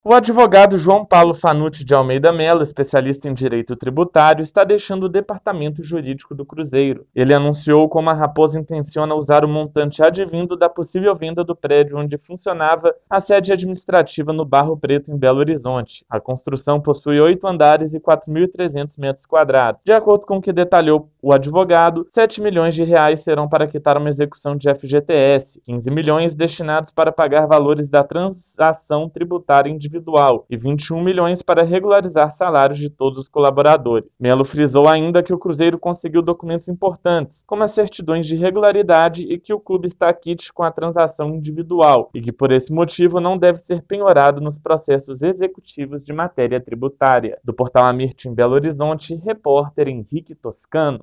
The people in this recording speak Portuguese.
O advogado João Paulo Fanucci de Almeida Mello, especialista em direito tributário, está deixando o departamento jurídico do Cruzeiro. Ele anunciou como a Raposa intenciona usar o montante advindo da possível venda do prédio onde funcionava a sede administrativa no Barro Preto, em Belo Horizonte. A construção possui 8 andares e 4.300 metros quadrados. De acordo com o que detalhou o advogado, 7 milhões de reais serão para quitar uma execução de FGTS, 15 milhões destinados para pagar valores da transação tributária individual e 21 milhões para regularizar salários de todos os colaboradores. Melo frisou ainda que o Cruzeiro conseguiu documentos importantes, como as certidões de regularidade e que o clube está quite com a transação individual e que por esse motivo não deve ser penhorado nos processos executivos de matéria tributária. Do portal Amirte em Belo Horizonte, repórter Henrique Toscano.